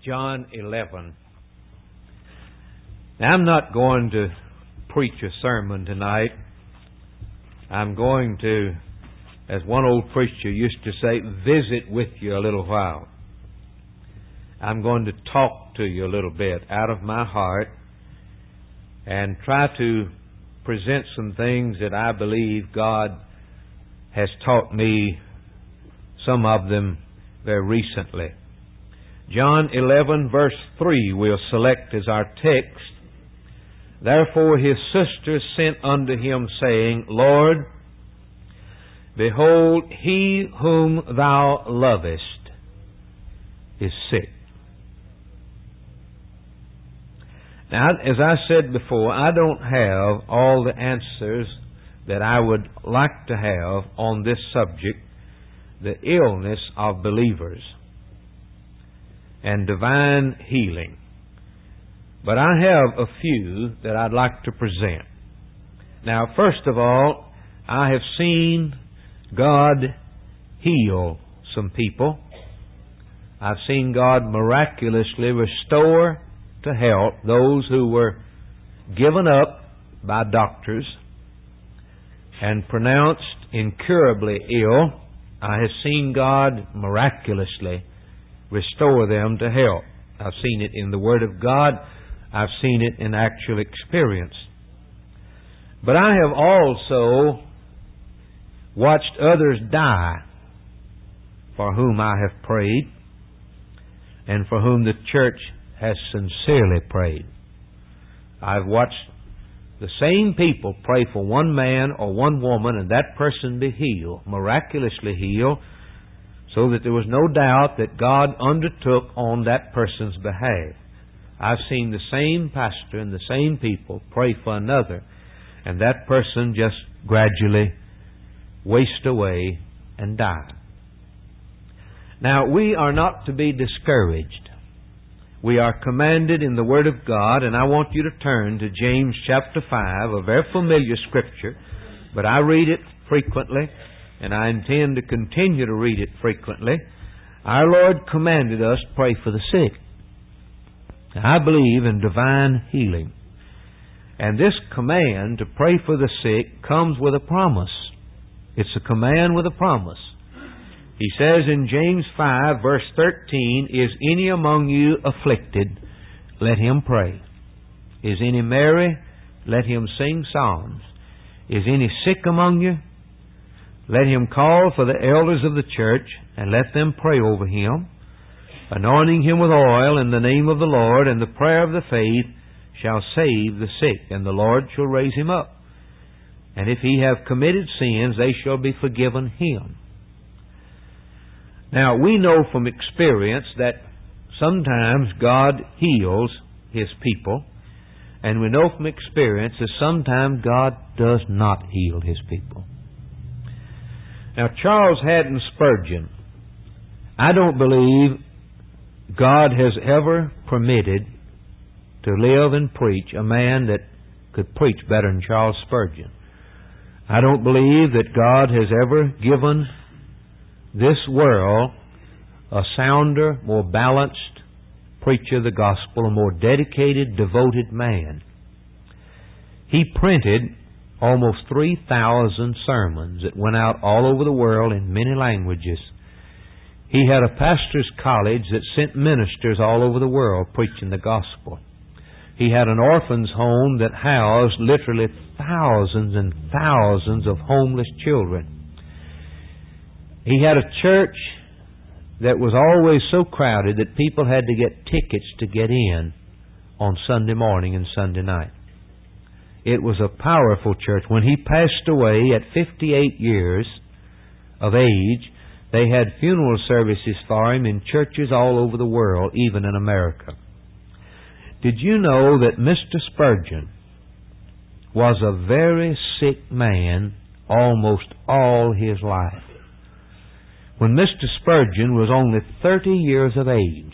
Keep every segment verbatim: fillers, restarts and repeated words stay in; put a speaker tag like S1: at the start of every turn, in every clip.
S1: John eleven. Now, I'm not going to preach a sermon tonight. I'm going to, as one old preacher used to say, visit with you a little while. I'm going to talk to you a little bit out of my heart and try to present some things that I believe God has taught me, some of them very recently. John eleven verse three we'll select as our text. Therefore his sisters sent unto him, saying, Lord, behold, he whom thou lovest is sick. Now, as I said before, I don't have all the answers that I would like to have on this subject, the illness of believers and divine healing. But I have a few that I'd like to present. Now, first of all, I have seen God heal some people. I've seen God miraculously restore to health those who were given up by doctors and pronounced incurably ill. I have seen God miraculously restore them to health. I've seen it in the Word of God. I've seen it in actual experience. But I have also watched others die for whom I have prayed and for whom the church has sincerely prayed. I've watched the same people pray for one man or one woman and that person be healed, miraculously healed, so that there was no doubt that God undertook on that person's behalf. I've seen the same pastor and the same people pray for another, and that person just gradually waste away and die. Now, we are not to be discouraged. We are commanded in the Word of God, and I want you to turn to James chapter five, a very familiar scripture, but I read it frequently, and I intend to continue to read it frequently. Our Lord commanded us to pray for the sick. I believe in divine healing. And this command to pray for the sick comes with a promise. It's a command with a promise. He says in James five, verse thirteen, Is any among you afflicted? Let him pray. Is any merry? Let him sing psalms. Is any sick among you? Let him call for the elders of the church, and let them pray over him, anointing him with oil in the name of the Lord, and the prayer of the faith shall save the sick, and the Lord shall raise him up. And if he have committed sins, they shall be forgiven him. Now, we know from experience that sometimes God heals His people, and we know from experience that sometimes God does not heal His people. Now, Charles Haddon Spurgeon, I don't believe God has ever permitted to live and preach a man that could preach better than Charles Spurgeon. I don't believe that God has ever given this world a sounder, more balanced preacher of the gospel, a more dedicated, devoted man. He printed almost three thousand sermons that went out all over the world in many languages. He had a pastor's college that sent ministers all over the world preaching the gospel. He had an orphan's home that housed literally thousands and thousands of homeless children. He had a church that was always so crowded that people had to get tickets to get in on Sunday morning and Sunday night. It was a powerful church. When he passed away at fifty-eight years of age, they had funeral services for him in churches all over the world, even in America. Did you know that Mister Spurgeon was a very sick man almost all his life? When Mister Spurgeon was only thirty years of age,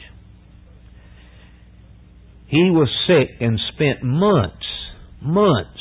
S1: he was sick and spent months, months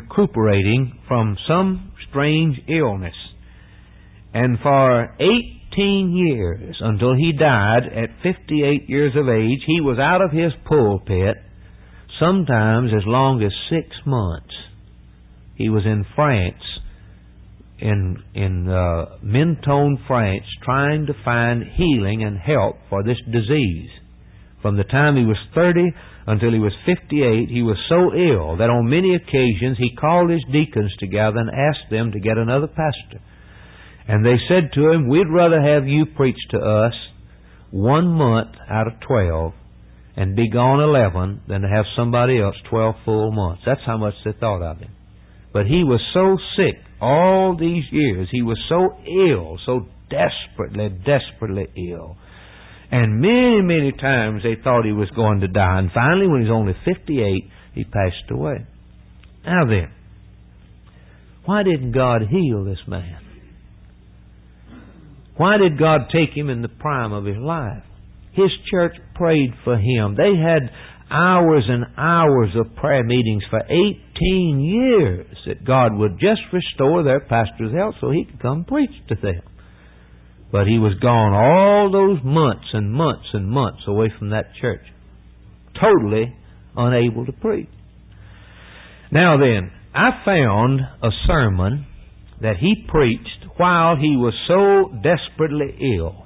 S1: recuperating from some strange illness. And for eighteen years, until he died at fifty-eight years of age. He was out of his pulpit sometimes as long as six months. He was in France, in in uh, Menton, France, trying to find healing and help for this disease. From the time he was thirty until he was fifty-eight, he was so ill that on many occasions he called his deacons together and asked them to get another pastor. And they said to him, "We'd rather have you preach to us one month out of twelve and be gone eleven than to have somebody else twelve full months." That's how much they thought of him. But he was so sick all these years. He was so ill, so desperately, desperately ill. And many, many times they thought he was going to die. And finally, when he was only fifty-eight, he passed away. Now then, why didn't God heal this man? Why did God take him in the prime of his life? His church prayed for him. They had hours and hours of prayer meetings for eighteen years that God would just restore their pastor's health so he could come preach to them. But he was gone all those months and months and months away from that church, totally unable to preach. Now then, I found a sermon that he preached while he was so desperately ill.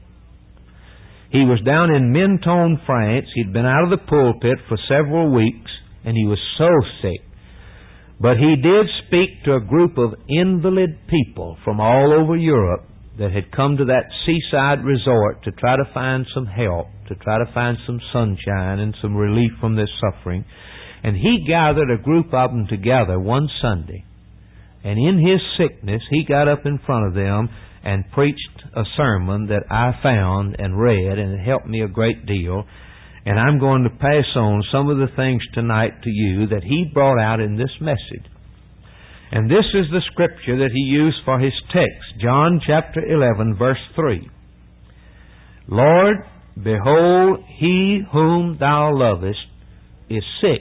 S1: He was down in Menton, France. He'd been out of the pulpit for several weeks, and he was so sick. But he did speak to a group of invalid people from all over Europe that had come to that seaside resort to try to find some help, to try to find some sunshine and some relief from their suffering. And he gathered a group of them together one Sunday. And in his sickness, he got up in front of them and preached a sermon that I found and read, and it helped me a great deal. And I'm going to pass on some of the things tonight to you that he brought out in this message. And this is the scripture that he used for his text, John chapter eleven, verse three. "Lord, behold, he whom thou lovest is sick."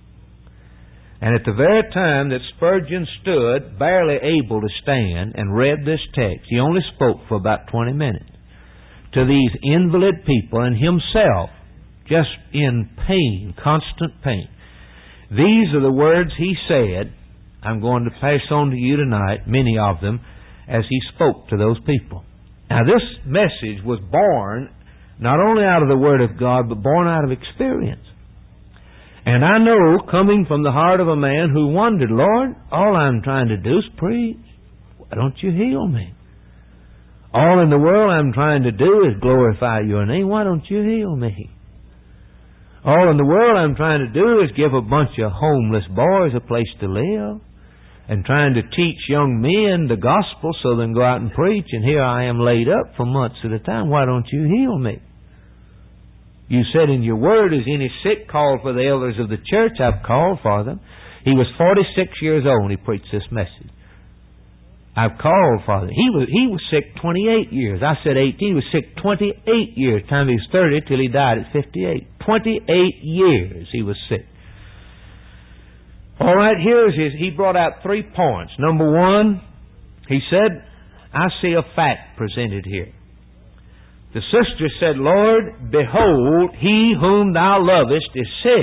S1: And at the very time that Spurgeon stood, barely able to stand, and read this text, he only spoke for about twenty minutes to these invalid people and himself just in pain, constant pain. These are the words he said. I'm going to pass on to you tonight, many of them, as he spoke to those people. Now, this message was born not only out of the Word of God, but born out of experience. And I know, coming from the heart of a man who wondered, "Lord, all I'm trying to do is preach. Why don't you heal me? All in the world I'm trying to do is glorify your name. Why don't you heal me? All in the world I'm trying to do is give a bunch of homeless boys a place to live, and trying to teach young men the gospel so they can go out and preach, and here I am laid up for months at a time. Why don't you heal me? You said in your word, is any sick, called for the elders of the church? I've called for them." He was forty-six years old when he preached this message. I've called for them. He was, he was sick twenty-eight years. I said eighteen. He was sick twenty-eight years. Time he was thirty till he died at fifty-eight. twenty-eight years he was sick. All right, here's his. He brought out three points. Number one, he said, I see a fact presented here. The sister said, "Lord, behold, he whom thou lovest is sick."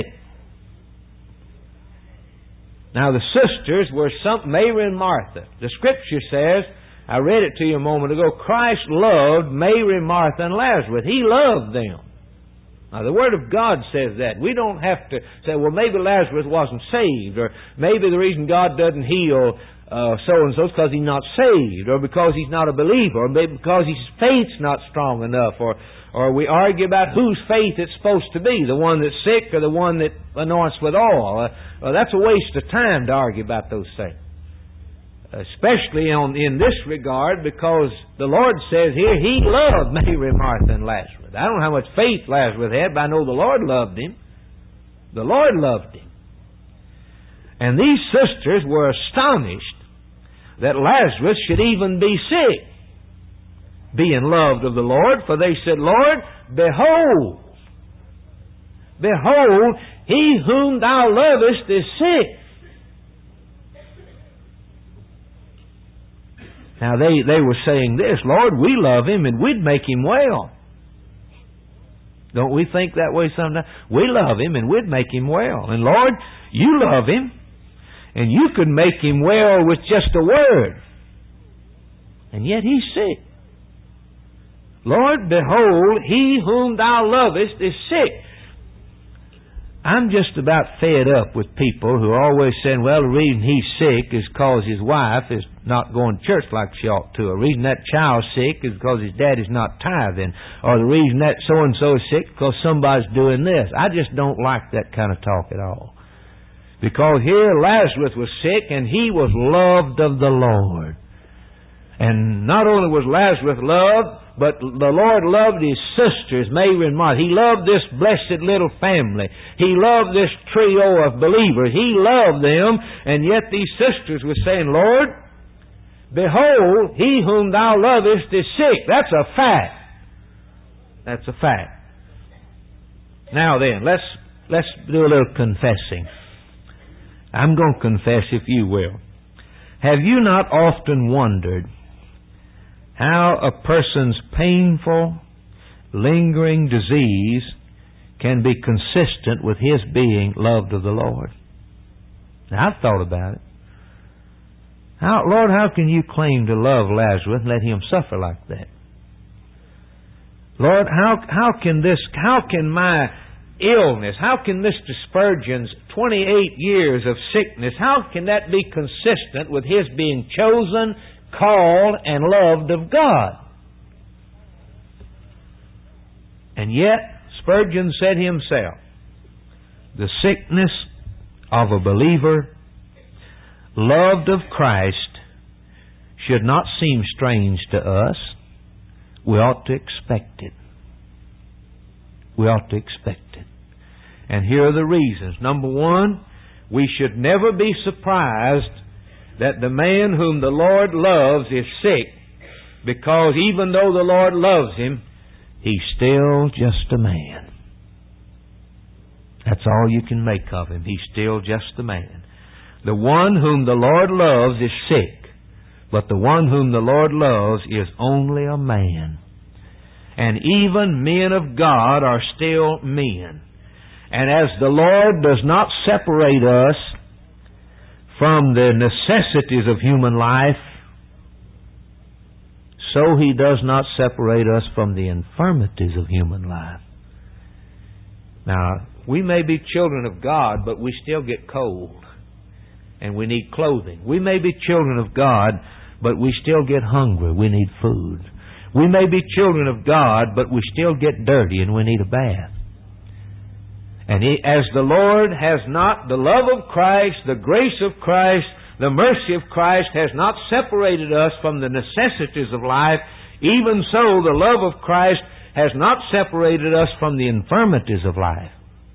S1: Now the sisters were some Mary and Martha. The Scripture says, I read it to you a moment ago, Christ loved Mary, Martha, and Lazarus. He loved them. Now the Word of God says that. We don't have to say, well, maybe Lazarus wasn't saved, or maybe the reason God doesn't heal Uh, so-and-so is because he's not saved, or because he's not a believer, or maybe because his faith's not strong enough, or or we argue about whose faith it's supposed to be, the one that's sick or the one that anoints with oil. Uh, well, that's a waste of time to argue about those things. Especially on, in this regard, because the Lord says here, He loved Mary, Martha, and Lazarus. I don't know how much faith Lazarus had, but I know the Lord loved him. The Lord loved him. And these sisters were astonished that Lazarus should even be sick, being loved of the Lord, for they said, "Lord, behold, behold, he whom thou lovest is sick." Now they, they were saying this, Lord, we love him and we'd make him well. Don't we think that way sometimes? We love him and we'd make him well. And Lord, you love him and you could make him well with just a word. And yet he's sick. Lord, behold, he whom thou lovest is sick. I'm just about fed up with people who are always saying, well, the reason he's sick is because his wife is not going to church like she ought to. Or the reason that child's sick is because his daddy's not tithing. Or the reason that so-and-so is sick is because somebody's doing this. I just don't like that kind of talk at all. Because here Lazarus was sick and he was loved of the Lord. And not only was Lazarus loved, but the Lord loved his sisters, Mary and Martha. He loved this blessed little family. He loved this trio of believers. He loved them, and yet these sisters were saying, Lord, behold, he whom thou lovest is sick. That's a fact. That's a fact. Now then, let's let's do a little confessing. I'm going to confess, if you will. Have you not often wondered how a person's painful, lingering disease can be consistent with his being loved of the Lord? Now, I've thought about it. How, Lord, how can you claim to love Lazarus and let him suffer like that? Lord, how how can this, how can my illness, how can Mister Spurgeon's twenty-eight years of sickness, how can that be consistent with his being chosen, called, and loved of God? And yet, Spurgeon said himself, the sickness of a believer loved of Christ should not seem strange to us. We ought to expect it. We ought to expect it. And here are the reasons. Number one, we should never be surprised that the man whom the Lord loves is sick, because even though the Lord loves him, he's still just a man. That's all you can make of him. He's still just a man. The one whom the Lord loves is sick, but the one whom the Lord loves is only a man. And even men of God are still men. And as the Lord does not separate us from the necessities of human life, so He does not separate us from the infirmities of human life. Now, we may be children of God, but we still get cold, and we need clothing. We may be children of God, but we still get hungry. We need food. We may be children of God, but we still get dirty, and we need a bath. And he, as the Lord has not, the love of Christ, the grace of Christ, the mercy of Christ has not separated us from the necessities of life, even so the love of Christ has not separated us from the infirmities of life.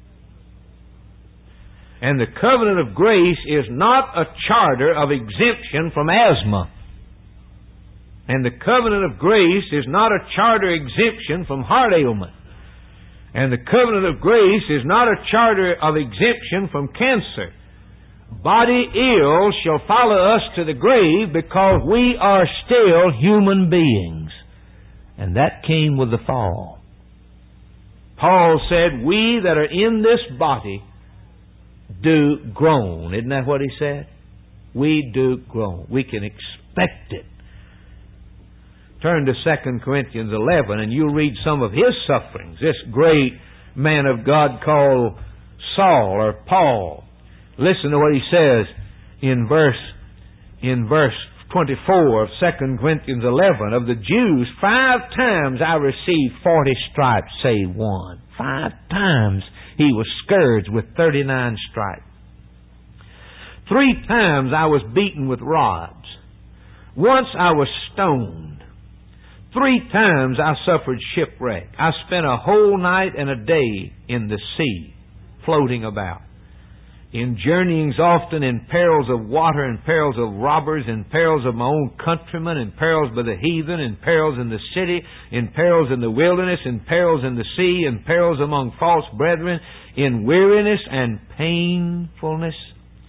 S1: And the covenant of grace is not a charter of exemption from asthma. And the covenant of grace is not a charter exemption from heart ailment. And the covenant of grace is not a charter of exemption from cancer. Body ill shall follow us to the grave because we are still human beings. And that came with the fall. Paul said, we that are in this body do groan. Isn't that what he said? We do groan. We can expect it. Turn to Second Corinthians eleven and you'll read some of his sufferings. This great man of God called Saul or Paul. Listen to what he says in verse in verse twenty-four of Second Corinthians eleven. Of the Jews, five times I received forty stripes, save one. Five times he was scourged with thirty-nine stripes. Three times I was beaten with rods. Once I was stoned. Three times I suffered shipwreck. I spent a whole night and a day in the sea, floating about. In journeyings often, in perils of water, in perils of robbers, in perils of my own countrymen, in perils by the heathen, in perils in the city, in perils in the wilderness, in perils in the sea, in perils among false brethren, in weariness and painfulness,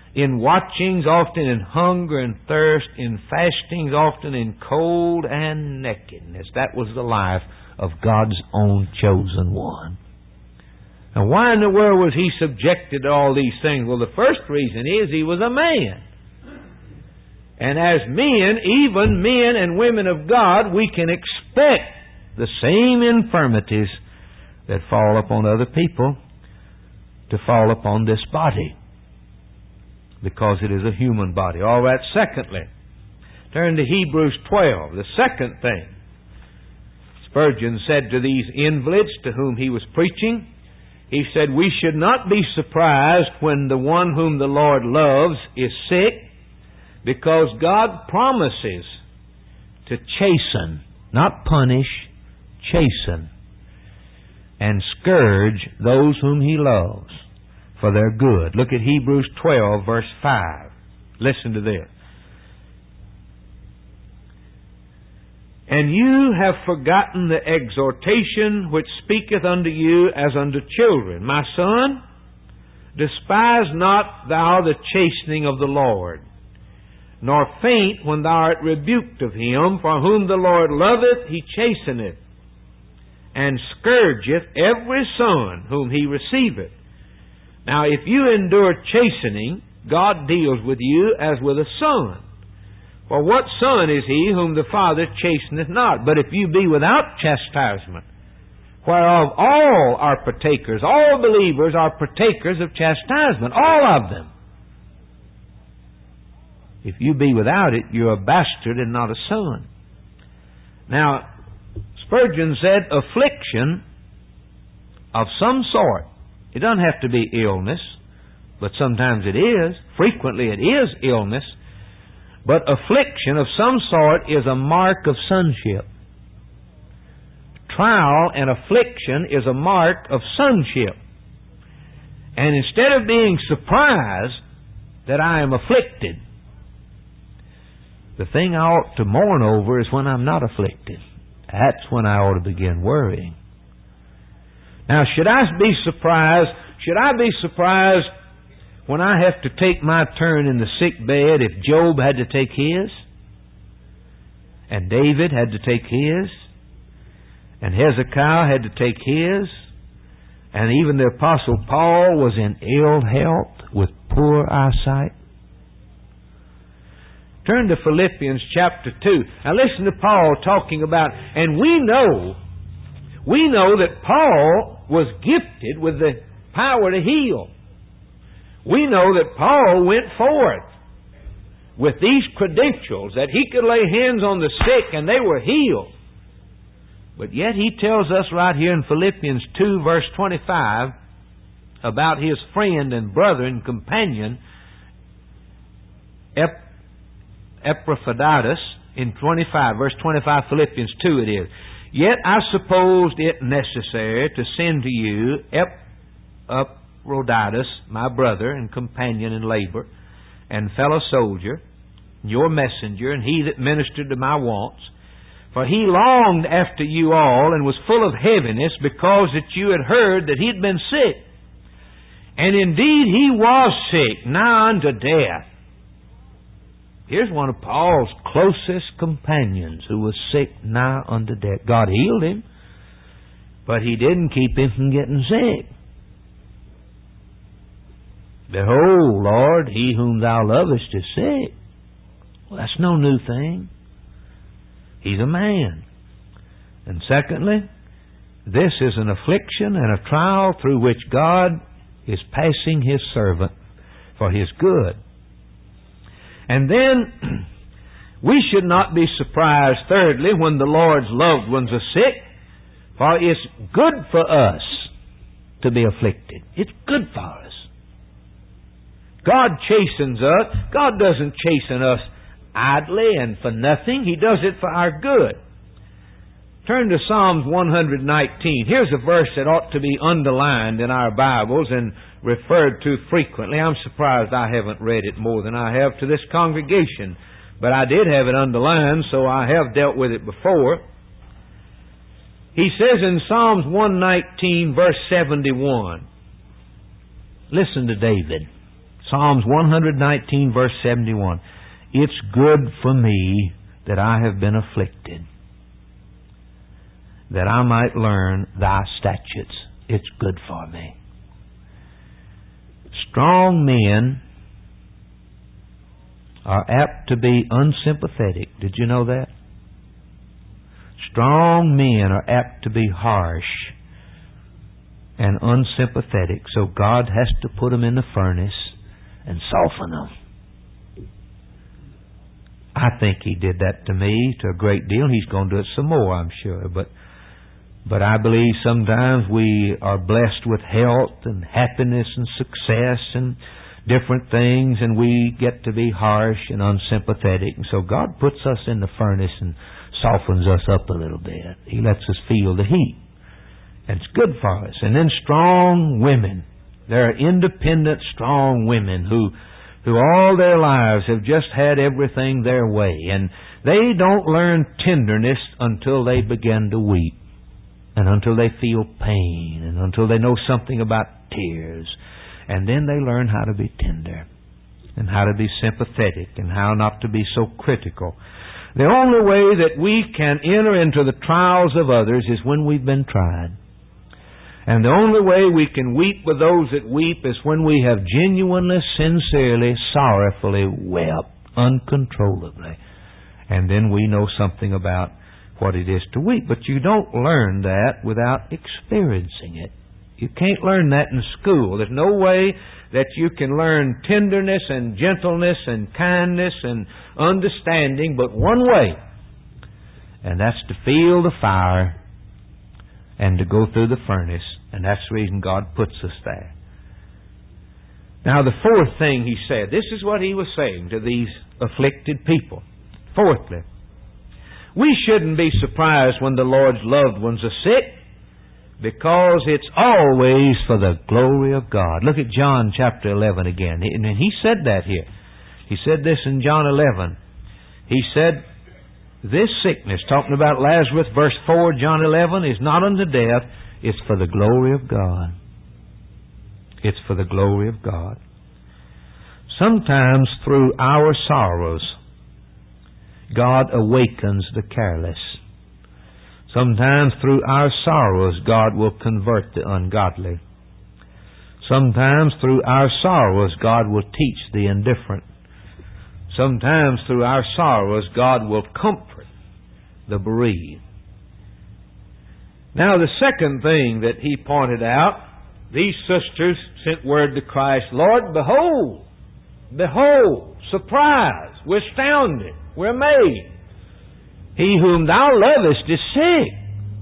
S1: in watchings, often in hunger and thirst, in fastings, often in cold and nakedness. That was the life of God's own chosen one. Now, why in the world was he subjected to all these things? Well, the first reason is he was a man. And as men, even men and women of God, we can expect the same infirmities that fall upon other people to fall upon this body, because it is a human body. All right, secondly, turn to Hebrews twelve. The second thing Spurgeon said to these invalids to whom he was preaching, he said, we should not be surprised when the one whom the Lord loves is sick, because God promises to chasten, not punish, chasten, and scourge those whom He loves for their good. Look at Hebrews twelve, verse five. Listen to this. And you have forgotten the exhortation which speaketh unto you as unto children. My son, despise not thou the chastening of the Lord, nor faint when thou art rebuked of Him, for whom the Lord loveth He chasteneth, and scourgeth every son whom He receiveth. Now, if you endure chastening, God deals with you as with a son. For what son is he whom the Father chasteneth not? But if you be without chastisement, whereof all are partakers, all believers are partakers of chastisement, all of them. If you be without it, you're a bastard and not a son. Now, Spurgeon said, affliction of some sort. It doesn't have to be illness, but sometimes it is. Frequently it is illness. But affliction of some sort is a mark of sonship. Trial and affliction is a mark of sonship. And instead of being surprised that I am afflicted, the thing I ought to mourn over is when I'm not afflicted. That's when I ought to begin worrying. Now, should I be surprised? Should I be surprised when I have to take my turn in the sick bed if Job had to take his? And David had to take his? And Hezekiah had to take his? And even the Apostle Paul was in ill health with poor eyesight? Turn to Philippians chapter two. Now listen to Paul talking about, and we know, we know that Paul was gifted with the power to heal. We know that Paul went forth with these credentials, that he could lay hands on the sick and they were healed. But yet he tells us right here in Philippians two verse twenty-five about his friend and brother and companion Ep- Epaphroditus in twenty-five, verse twenty-five, Philippians two it is. Yet I supposed it necessary to send to you Epaphroditus, my brother and companion in labor, and fellow soldier, your messenger, and he that ministered to my wants. For he longed after you all, and was full of heaviness, because that you had heard that he had been sick. And indeed he was sick, nigh unto death. Here's one of Paul's closest companions who was sick nigh unto death. God healed him, but He didn't keep him from getting sick. Behold, Lord, he whom Thou lovest is sick. Well, that's no new thing. He's a man. And secondly, this is an affliction and a trial through which God is passing His servant for His good. And then, we should not be surprised, thirdly, when the Lord's loved ones are sick, for it's good for us to be afflicted. It's good for us. God chastens us. God doesn't chasten us idly and for nothing. He does it for our good. Turn to Psalms one nineteen. Here's a verse that ought to be underlined in our Bibles and referred to frequently. I'm surprised I haven't read it more than I have to this congregation. But I did have it underlined, so I have dealt with it before. He says in Psalms one nineteen, verse seventy-one. Listen to David. Psalms one nineteen, verse seventy-one. It's good for me that I have been afflicted, that I might learn thy statutes. It's good for me. Strong men are apt to be unsympathetic. Did you know that? Strong men are apt to be harsh and unsympathetic. So God has to put them in the furnace and soften them. I think He did that to me to a great deal. He's going to do it some more, I'm sure. But but I believe sometimes we are blessed with health and happiness and success and different things, and we get to be harsh and unsympathetic. And so God puts us in the furnace and softens us up a little bit. He lets us feel the heat. And it's good for us. And then strong women. There are independent, strong women who who all their lives have just had everything their way. And they don't learn tenderness until they begin to weep. And until they feel pain. And until they know something about tears. And then they learn how to be tender. And how to be sympathetic. And how not to be so critical. The only way that we can enter into the trials of others is when we've been tried. And the only way we can weep with those that weep is when we have genuinely, sincerely, sorrowfully wept uncontrollably. And then we know something about what it is to weep. But you don't learn that without experiencing it. You can't learn that in school. There's no way that you can learn tenderness and gentleness and kindness and understanding but one way. And that's to feel the fire and to go through the furnace. And that's the reason God puts us there. Now the fourth thing He said, this is what He was saying to these afflicted people. Fourthly, we shouldn't be surprised when the Lord's loved ones are sick, because it's always for the glory of God. Look at John chapter eleven again. And He said that here. He said this in John eleven. He said, this sickness, talking about Lazarus, verse four, John eleven, is not unto death, it's for the glory of God. It's for the glory of God. Sometimes through our sorrows, God awakens the careless. Sometimes through our sorrows, God will convert the ungodly. Sometimes through our sorrows, God will teach the indifferent. Sometimes through our sorrows, God will comfort the bereaved. Now, the second thing that he pointed out, these sisters sent word to Christ, Lord, behold, behold, surprise, we're astounded, we're amazed. He whom thou lovest is sick.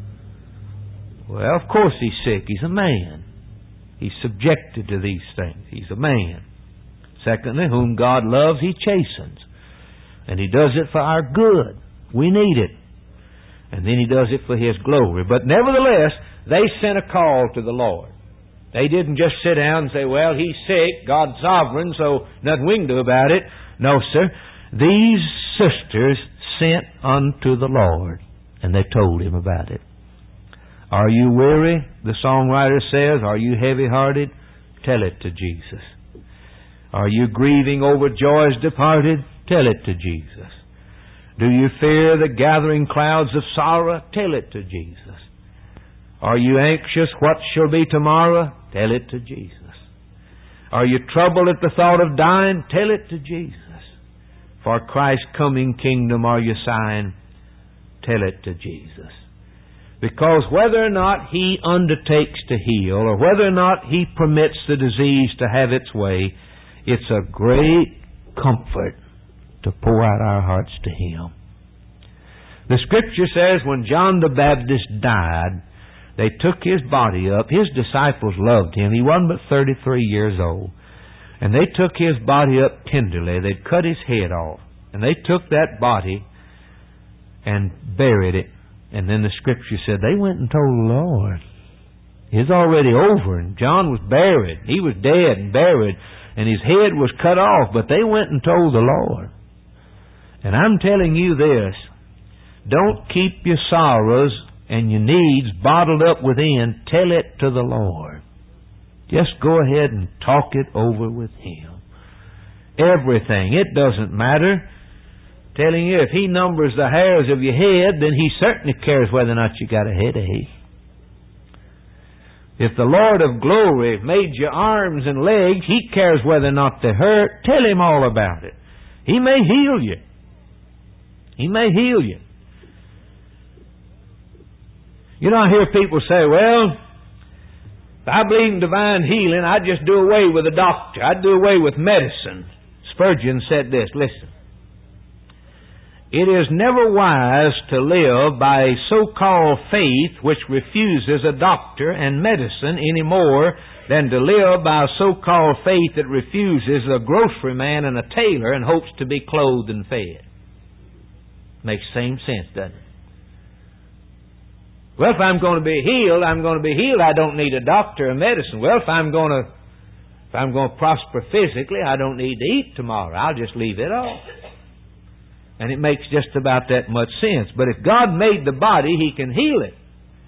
S1: Well, of course he's sick. He's a man. He's subjected to these things. He's a man. Secondly, whom God loves, He chastens. And He does it for our good. We need it. And then He does it for His glory. But nevertheless, they sent a call to the Lord. They didn't just sit down and say, well, He's sick, God's sovereign, so nothing we can do about it. No, sir. These sisters sent unto the Lord, and they told Him about it. Are you weary? The songwriter says, are you heavy-hearted? Tell it to Jesus. Are you grieving over joys departed? Tell it to Jesus. Do you fear the gathering clouds of sorrow? Tell it to Jesus. Are you anxious what shall be tomorrow? Tell it to Jesus. Are you troubled at the thought of dying? Tell it to Jesus. For Christ's coming kingdom are you sighing? Tell it to Jesus. Because whether or not He undertakes to heal, or whether or not He permits the disease to have its way, it's a great comfort to pour out our hearts to Him. The Scripture says when John the Baptist died, they took His body up. His disciples loved Him. He wasn't but thirty-three years old. And they took His body up tenderly. They'd cut His head off. And they took that body and buried it. And then the Scripture said they went and told the Lord. It was already over, and John was buried. He was dead and buried, and his head was cut off, but they went and told the Lord. And I'm telling you this, don't keep your sorrows and your needs bottled up within. Tell it to the Lord. Just go ahead and talk it over with Him. everything. It doesn't matter. Telling you, if He numbers the hairs of your head, then He certainly cares whether or not you got a headache. If the Lord of glory made your arms and legs, He cares whether or not they hurt. Tell Him all about it. He may heal you. He may heal you. You know, I hear people say, well, if I believe in divine healing, I'd just do away with a doctor. I'd do away with medicine. Spurgeon said this, listen. It is never wise to live by a so-called faith which refuses a doctor and medicine any more than to live by a so-called faith that refuses a grocery man and a tailor and hopes to be clothed and fed. Makes the same sense, doesn't it? Well, if I'm going to be healed, I'm going to be healed. I don't need a doctor or medicine. Well, if I'm going to, if I'm going to prosper physically, I don't need to eat tomorrow. I'll just leave it off. And it makes just about that much sense. But if God made the body, He can heal it.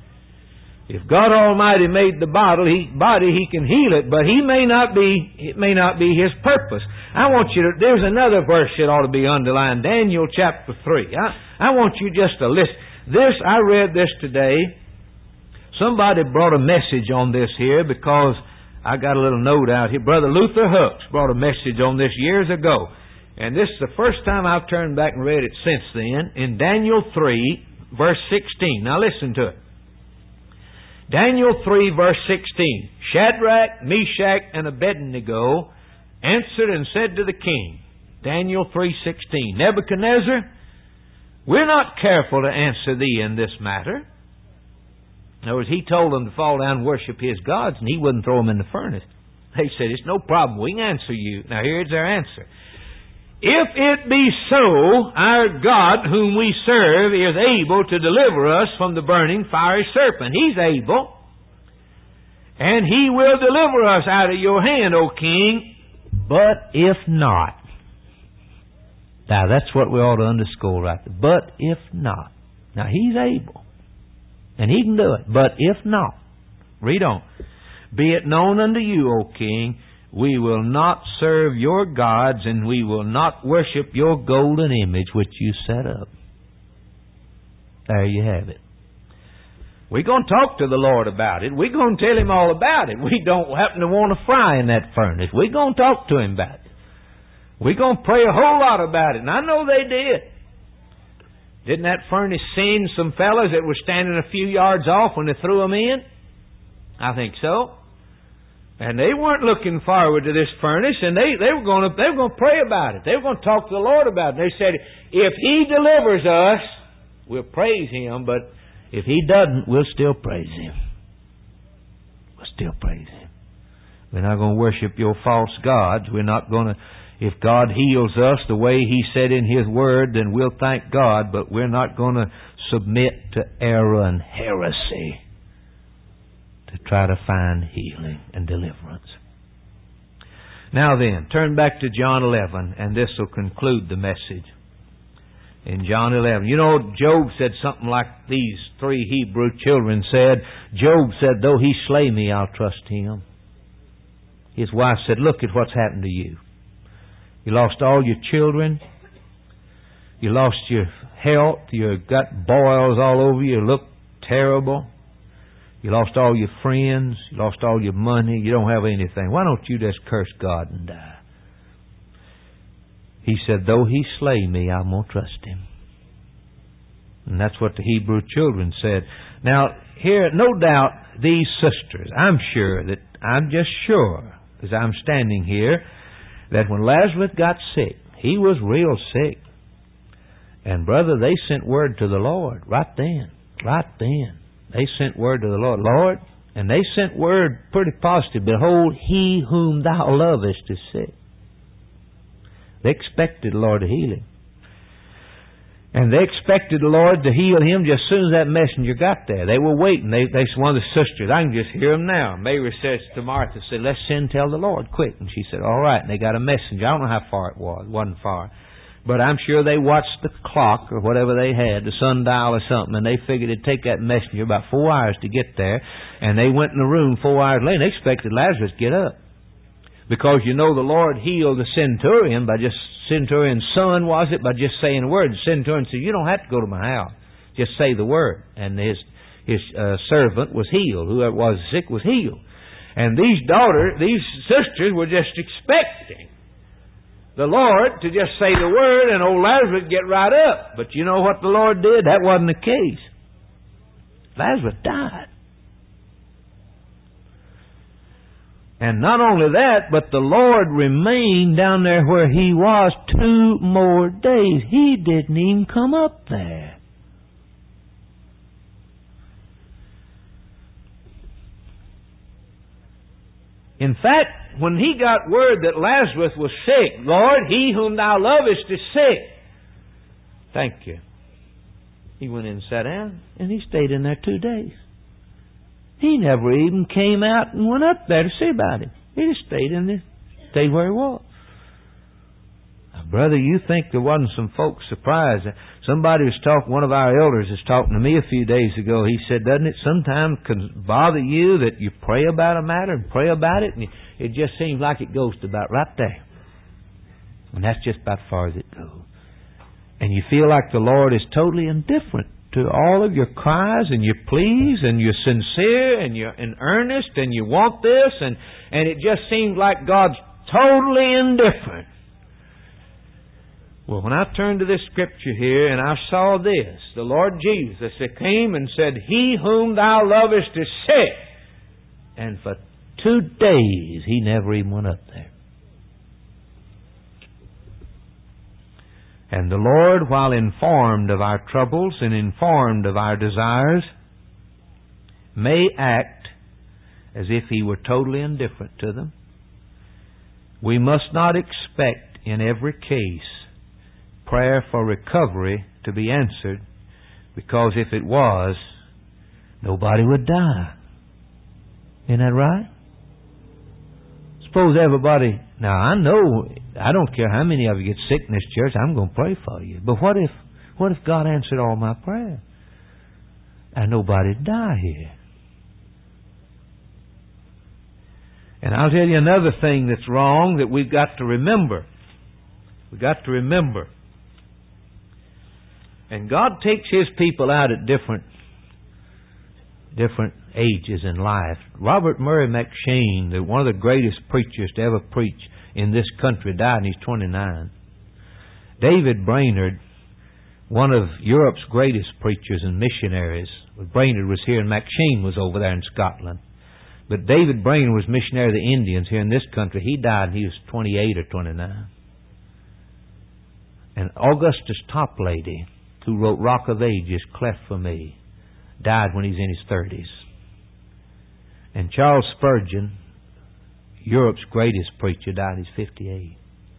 S1: If God Almighty made the body, he, body, He can heal it. But He may not be, it may not be His purpose. I want you to, there's another verse that ought to be underlined. Daniel chapter three. I, I want you just to listen. This, I read this today. Somebody brought a message on this here because I got a little note out here. Brother Luther Hooks brought a message on this years ago. And this is the first time I've turned back and read it since then. In Daniel three, verse sixteen. Now listen to it. Daniel three, verse sixteen. Shadrach, Meshach, and Abednego answered and said to the king. Daniel three sixteen. Nebuchadnezzar, we're not careful to answer thee in this matter. In other words, he told them to fall down and worship his gods, and he wouldn't throw them in the furnace. They said, it's no problem, we can answer you. Now here's their answer. If it be so, our God whom we serve is able to deliver us from the burning fiery serpent. He's able. And He will deliver us out of your hand, O king. But if not. Now that's what we ought to underscore right there. But if not. Now He's able. And He can do it. But if not. Read on. Be it known unto you, O king, we will not serve your gods, and we will not worship your golden image which you set up. There you have it. We're going to talk to the Lord about it. We're going to tell Him all about it. We don't happen to want to fry in that furnace. We're going to talk to Him about it. We're going to pray a whole lot about it. And I know they did. Didn't that furnace singe some fellas that were standing a few yards off when they threw them in? I think so. And they weren't looking forward to this furnace, and they, they were going to they were going to pray about it. They were going to talk to the Lord about it. They said, if He delivers us, we'll praise Him, but if He doesn't, we'll still praise Him. We'll still praise Him. We're not going to worship your false gods. We're not going to, if God heals us the way He said in His Word, then we'll thank God, but we're not going to submit to error and heresy to try to find healing and deliverance. Now then, turn back to John eleven, and this will conclude the message. In John eleven, you know, Job said something like these three Hebrew children said. Job said, though He slay me, I'll trust Him. His wife said, look at what's happened to you. You lost all your children. You lost your health. You got boils all over you. You look terrible. You lost all your friends. You lost all your money. You don't have anything. Why don't you just curse God and die? He said, though He slay me, I'm going to trust Him. And that's what the Hebrew children said. Now, here, no doubt, these sisters, I'm sure that, I'm just sure, as I'm standing here, that when Lazarus got sick, he was real sick. And brother, they sent word to the Lord right then, right then. They sent word to the Lord, Lord, and they sent word pretty positive. Behold, he whom thou lovest is sick. They expected the Lord to heal him. And they expected the Lord to heal him just as soon as that messenger got there. They were waiting. They, they one of the sisters, I can just hear them now. Mary says to Martha, said, let's send and tell the Lord quick. And she said, all right. And they got a messenger. I don't know how far it was. It wasn't far. But I'm sure they watched the clock or whatever they had, the sundial or something, and they figured it'd take that messenger about four hours to get there. And they went in the room four hours later, and they expected Lazarus to get up. Because you know the Lord healed the centurion by just, centurion's son was it, by just saying a word. The centurion said, you don't have to go to my house. Just say the word. And his his uh, servant was healed. Whoever was sick was healed. And these daughters, these sisters were just expecting the Lord to just say the word and old Lazarus would get right up. But you know what the Lord did? That wasn't the case. Lazarus died. And not only that, but the Lord remained down there where He was two more days. He didn't even come up there. In fact, when he got word that Lazarus was sick, Lord, he whom thou lovest is sick. Thank you. He went in and sat down, and he stayed in there two days. He never even came out and went up there to see about him. He just stayed in there, stayed where he was. Now, brother, you think there wasn't some folks surprised? Somebody was talking, one of our elders was talking to me a few days ago. He said, doesn't it sometimes bother you that you pray about a matter and pray about it, and it just seems like it goes to about right there. And that's just about as far as it goes. And you feel like the Lord is totally indifferent to all of your cries and your pleas, and you're sincere and you're in earnest and you want this, and, and it just seems like God's totally indifferent. Well, when I turned to this scripture here and I saw this, the Lord Jesus that came and said, he whom thou lovest is sick. And for two days he never even went up there. And the Lord, while informed of our troubles and informed of our desires, may act as if He were totally indifferent to them. We must not expect in every case prayer for recovery to be answered, because if it was, nobody would die. Isn't that right? Suppose everybody... Now, I know, I don't care how many of you get sick in this church, I'm going to pray for you. But what if what if God answered all my prayers and nobody'd die here? And I'll tell you another thing that's wrong that we've got to remember. We've got to remember. And God takes His people out at different different ages in life. Robert Murray McCheyne, the, one of the greatest preachers to ever preach in this country, died and he's twenty-nine. David Brainerd, one of Europe's greatest preachers and missionaries. Brainerd was here and McCheyne was over there in Scotland. But David Brainerd was missionary of the Indians here in this country. He died and he was twenty-eight or twenty-nine. And Augustus Toplady, who wrote Rock of Ages, Cleft for Me, died when he was in his thirties. And Charles Spurgeon, Europe's greatest preacher, died when he was fifty-eight.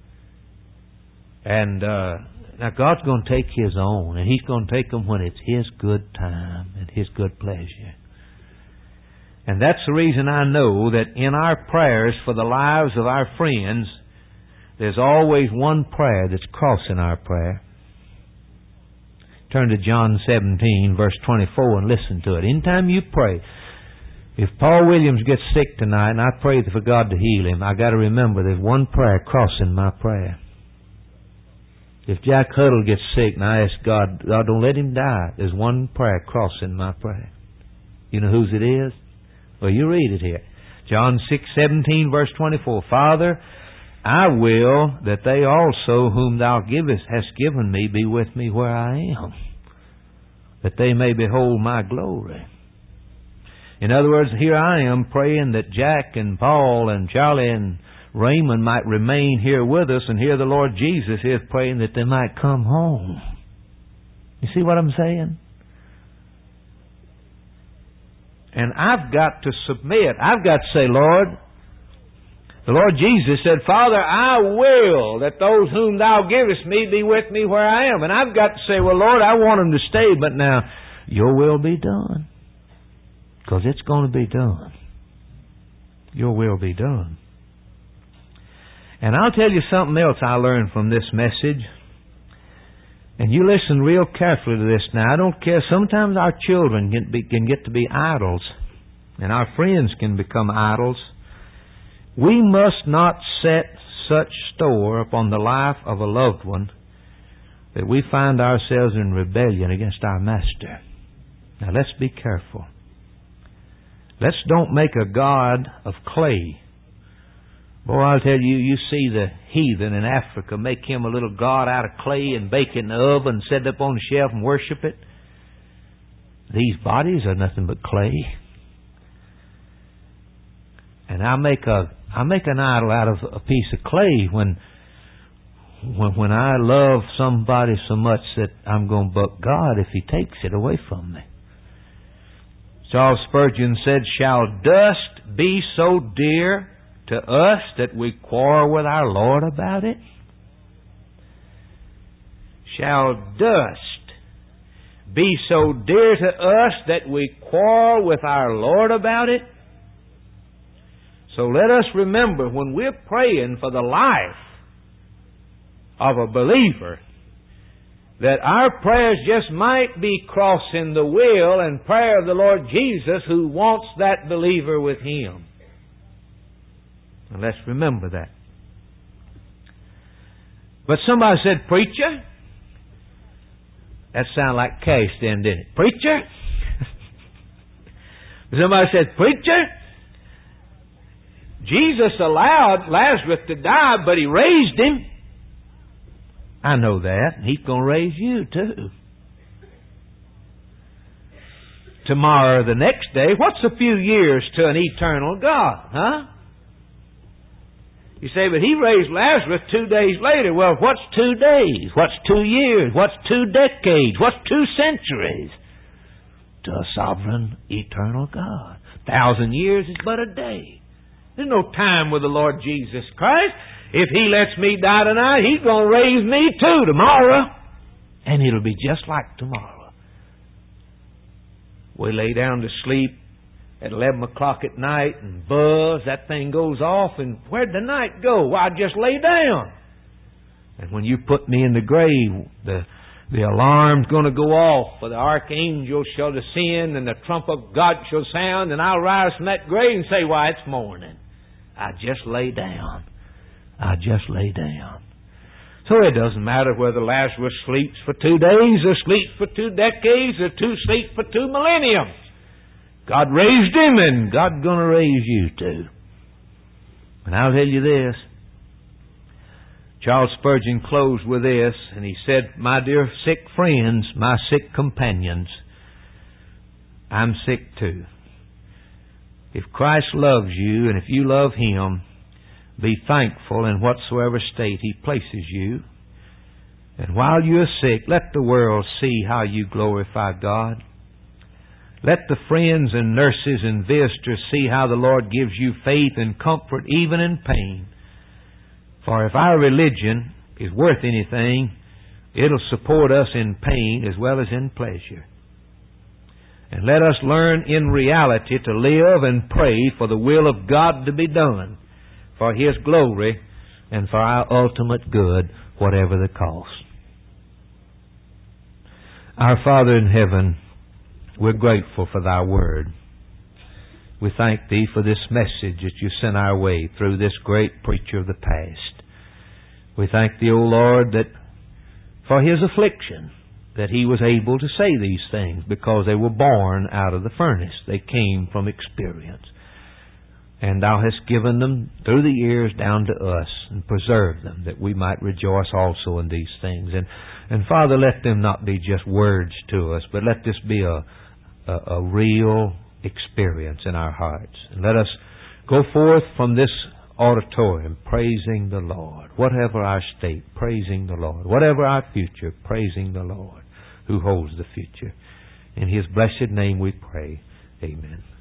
S1: And uh, now God's going to take His own, and He's going to take them when it's His good time and His good pleasure. And that's the reason I know that in our prayers for the lives of our friends, there's always one prayer that's crossing our prayer. Turn to John seventeen, verse twenty-four, and listen to it. Anytime you pray, if Paul Williams gets sick tonight and I pray for God to heal him, I got to remember there's one prayer crossing my prayer. If Jack Huddle gets sick and I ask God, God, don't let him die, there's one prayer crossing my prayer. You know whose it is? Well, you read it here. John six seventeen, verse twenty-four. Father, I will that they also whom thou givest hast given me be with me where I am, that they may behold my glory. In other words, here I am praying that Jack and Paul and Charlie and Raymond might remain here with us, and here the Lord Jesus is praying that they might come home. You see what I'm saying? And I've got to submit. I've got to say, Lord, the Lord Jesus said, Father, I will that those whom thou givest me be with me where I am. And I've got to say, well, Lord, I want them to stay, but now your will be done. Because it's going to be done. Your will be done. And I'll tell you something else I learned from this message. And you listen real carefully to this now. I don't care. Sometimes our children can, be, can get to be idols. And our friends can become idols. We must not set such store upon the life of a loved one that we find ourselves in rebellion against our Master. Now let's be careful. Let's don't make a god of clay. Boy, I'll tell you, you see the heathen in Africa make him a little god out of clay and bake it in the oven, set it up on the shelf and worship it. These bodies are nothing but clay. And I make a I make an idol out of a piece of clay when when when I love somebody so much that I'm going to buck God if He takes it away from me. Charles Spurgeon said, "Shall dust be so dear to us that we quarrel with our Lord about it? Shall dust be so dear to us that we quarrel with our Lord about it?" So let us remember, when we're praying for the life of a believer, that our prayers just might be crossing the will and prayer of the Lord Jesus, who wants that believer with Him. And let's remember that. But somebody said, "Preacher," that sounded like cash then, didn't it? "Preacher?" Somebody said, "Preacher, Jesus allowed Lazarus to die, but He raised him." I know that. He's going to raise you too. Tomorrow or the next day. What's a few years to an eternal God, huh? You say, "But He raised Lazarus two days later." Well, what's two days? What's two years? What's two decades? What's two centuries to a sovereign, eternal God? A thousand years is but a day. There's no time with the Lord Jesus Christ. If He lets me die tonight, He's going to raise me too tomorrow. And it'll be just like tomorrow. We lay down to sleep at eleven o'clock at night and buzz, that thing goes off, and where'd the night go? Well, I just lay down. And when you put me in the grave, the the alarm's going to go off, for the archangel shall descend, and the trump of God shall sound, and I'll rise from that grave and say, "Why, it's morning. I just lay down. I just lay down." So it doesn't matter whether Lazarus sleeps for two days, or sleeps for two decades, or two sleeps for two millenniums. God raised him, and God's going to raise you too. And I'll tell you this. Charles Spurgeon closed with this, and he said, "My dear sick friends, my sick companions, I'm sick too. If Christ loves you, and if you love Him, be thankful in whatsoever state He places you. And while you are sick, let the world see how you glorify God. Let the friends and nurses and visitors see how the Lord gives you faith and comfort even in pain. For if our religion is worth anything, it'll support us in pain as well as in pleasure. And let us learn in reality to live and pray for the will of God to be done, for His glory and for our ultimate good, whatever the cost." Our Father in heaven, we're grateful for Thy Word. We thank Thee for this message that You sent our way through this great preacher of the past. We thank Thee, O Lord, that for his affliction, that he was able to say these things because they were born out of the furnace. They came from experience. And Thou hast given them through the years down to us and preserved them, that we might rejoice also in these things. And, and Father, let them not be just words to us, but let this be a, a, a real experience in our hearts. And let us go forth from this auditorium praising the Lord. Whatever our state, praising the Lord. Whatever our future, praising the Lord who holds the future. In His blessed name we pray. Amen.